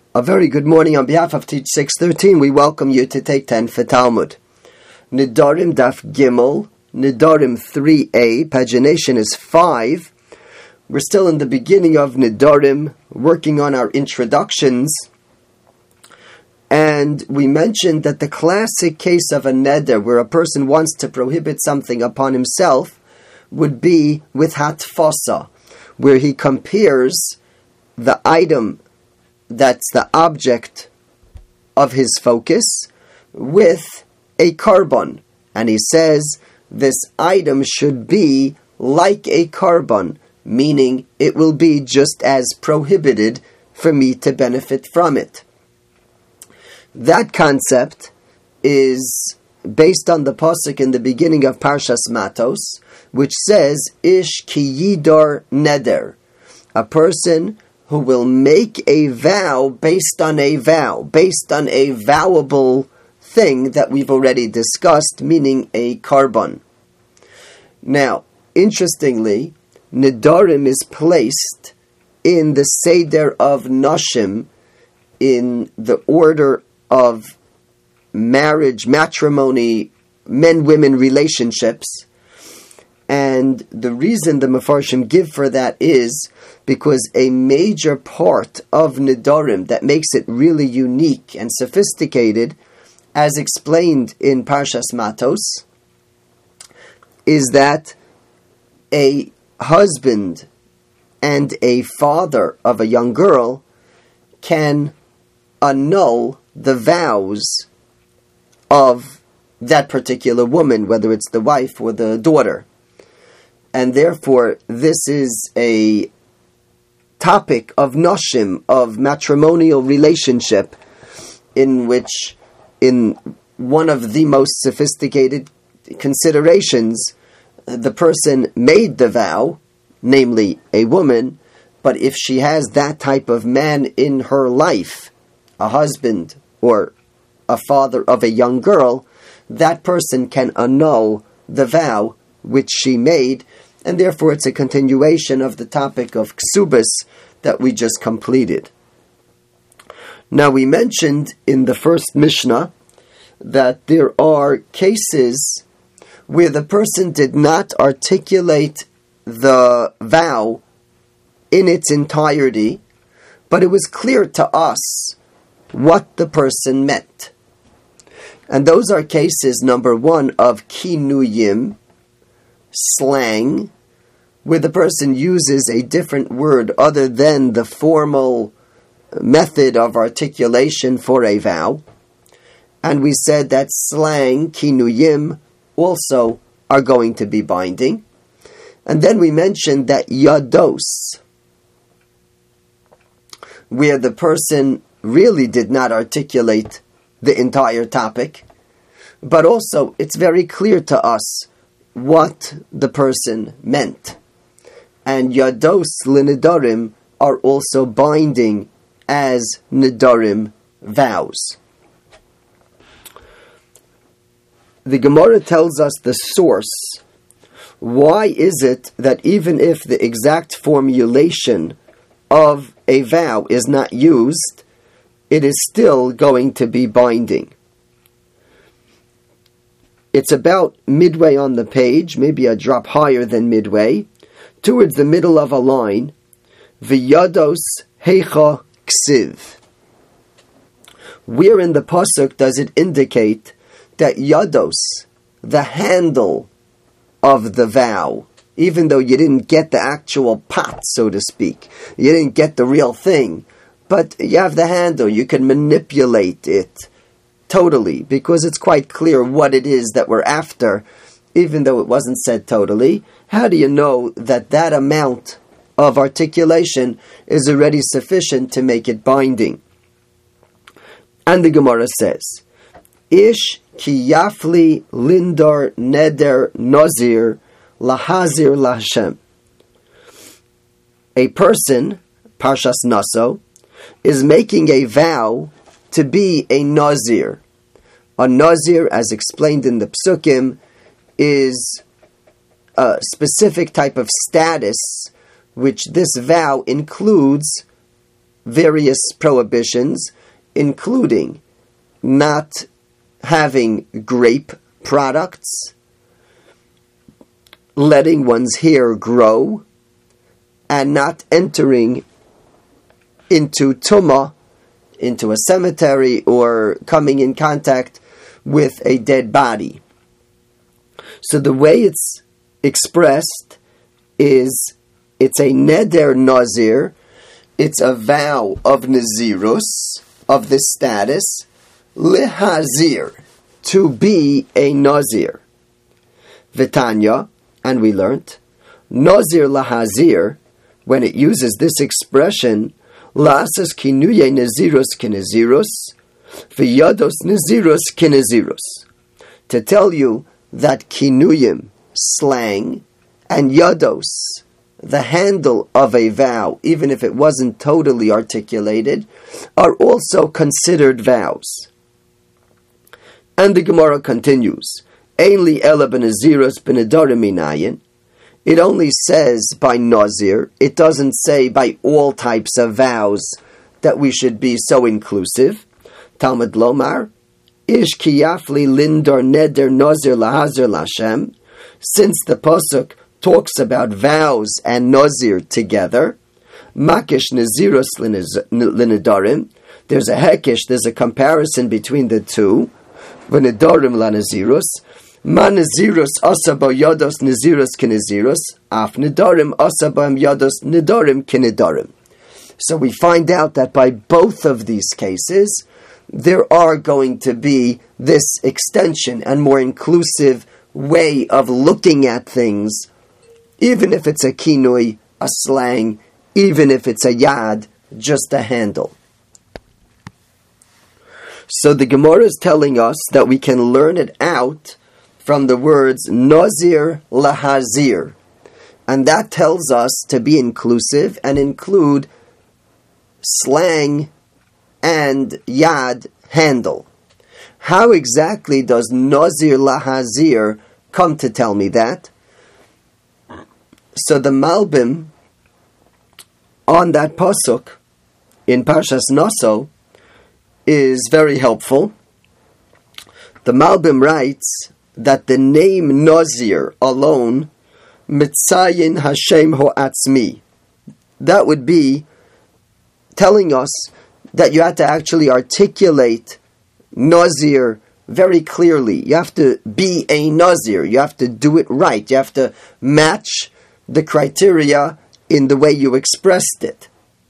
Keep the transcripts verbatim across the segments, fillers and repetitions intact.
A very good morning on behalf of Teach six thirteen. We welcome you to take ten for Talmud. Nidarim Daf Gimel, Nidarim three a, pagination is five. We're still in the beginning of Nidarim, working on our introductions. And we mentioned that the classic case of a neder, where a person wants to prohibit something upon himself, would be with hatfasa, where he compares the item that's the object of his focus with a carbon. And he says this item should be like a carbon, meaning it will be just as prohibited for me to benefit from it. That concept is based on the pasuk in the beginning of Parshas Matos, which says, Ish ki yidor neder, a person who will make a vow based on a vow, based on a vowable thing that we've already discussed, meaning a carbon. Now, interestingly, Nidarim is placed in the Seder of Nashim, in the order of marriage, matrimony, men-women relationships. And the reason the Mefarshim give for that is because a major part of Nidarim that makes it really unique and sophisticated, as explained in Parshas Matos, is that a husband and a father of a young girl can annul the vows of that particular woman, whether it's the wife or the daughter. And therefore, this is a topic of noshim, of matrimonial relationship, in which, in one of the most sophisticated considerations, the person made the vow, namely a woman, but if she has that type of man in her life, a husband or a father of a young girl, that person can annul the vow which she made, and therefore it's a continuation of the topic of ksubas that we just completed. Now, we mentioned in the first Mishnah that there are cases where the person did not articulate the vow in its entirety, but it was clear to us what the person meant. And those are cases, number one, of kinuyim, slang, where the person uses a different word other than the formal method of articulation for a vow. And we said that slang, kinuyim, also are going to be binding. And then we mentioned that yados, where the person really did not articulate the entire topic, but also it's very clear to us what the person meant. And yados l'nidarim are also binding as nidarim vows. The Gemara tells us the source. Why is it that even if the exact formulation of a vow is not used, it is still going to be binding? It's about midway on the page, maybe a drop higher than midway, towards the middle of a line, V'yados heicha ksiv. Where in the pasuk does it indicate that yados, the handle of the vow, even though you didn't get the actual pot, so to speak, you didn't get the real thing, but you have the handle, you can manipulate it totally, because it's quite clear what it is that we're after, even though it wasn't said totally. How do you know that that amount of articulation is already sufficient to make it binding? And the Gemara says, Ish ki yafli lindar neder nazir lahazir laHashem. A person, Parshas Naso, is making a vow to be a nazir. A nazir, as explained in the psukim, is a specific type of status which this vow includes various prohibitions, including not having grape products, letting one's hair grow, and not entering into tumah, into a cemetery, or coming in contact with a dead body. So the way it's expressed is, it's a neder nazir, it's a vow of nazirus, of this status, lihazir, to be a nazir. Vitanya, and we learnt, nazir lahazir, when it uses this expression, lasas kinuye nazirus kinazirus, v'yados nazirus kinazirus, to tell you that kinuyim, slang, and yados, the handle of a vow, even if it wasn't totally articulated, are also considered vows. And the Gemara continues, Ein li ela b'naziros b'nedarim minayin. It only says by nazir, it doesn't say by all types of vows that we should be so inclusive. Talmud Lomar, Ish kiyafli lindar neder nazir lahazir lashem. Since the pasuk talks about vows and nazir together, makish naziros linedarim, there's a hekish, there's a comparison between the two, v'nedarim la nazirus, ma nazirus asaba yados nazirus kinazirus, af nedarim asabam yados nedarim kinedarim. So we find out that by both of these cases, there are going to be this extension and more inclusive way of looking at things, even if it's a kinui, a slang, even if it's a yad, just a handle. So the Gemara is telling us that we can learn it out from the words nazir lahazir, and that tells us to be inclusive and include slang and yad, handle. How exactly does nazir lahazir come to tell me that? So the Malbim on that pasuk in Parshas Naso is very helpful. The Malbim writes that the name Nazir alone, Mitzayin Hashem Ho'atzmi, that would be telling us that you have to actually articulate Nazir very clearly. You have to be a Nazir. You have to do it right. You have to match the criteria in the way you expressed it.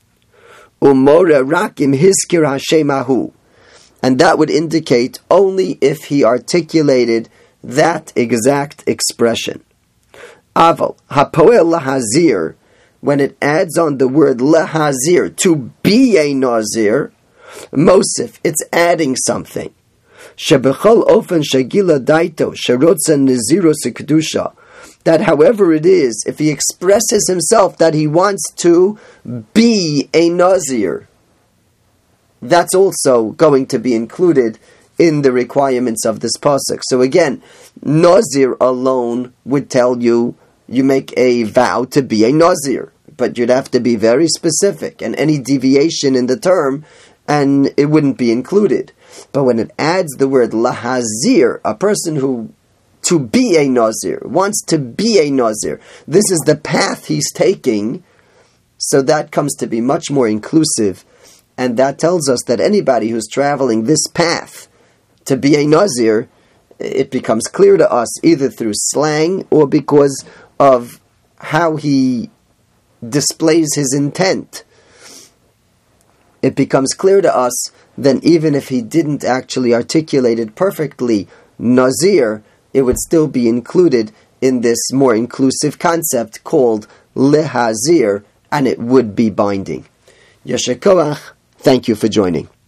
Umora rakim hiskir Hashemahu, and that would indicate only if he articulated that exact expression. Aval hapoel lahazir, when it adds on the word lahazir, to be a nazir, mosif, it's adding something. Shebechol ofen shagila daito sherotza nazirus kedusha, that however it is, if he expresses himself that he wants to be a nazir, that's also going to be included in the requirements of this pasuk. So again, nazir alone would tell you, you make a vow to be a nazir, but you'd have to be very specific, and any deviation in the term, and it wouldn't be included. But when it adds the word lahazir, a person who to be a nazir, wants to be a nazir, this is the path he's taking, so that comes to be much more inclusive, and that tells us that anybody who's traveling this path to be a nazir, it becomes clear to us either through slang or because of how he displays his intent. It becomes clear to us then even if he didn't actually articulate it perfectly, nazir, it would still be included in this more inclusive concept called lehazir, and it would be binding. Yasher koach, thank you for joining.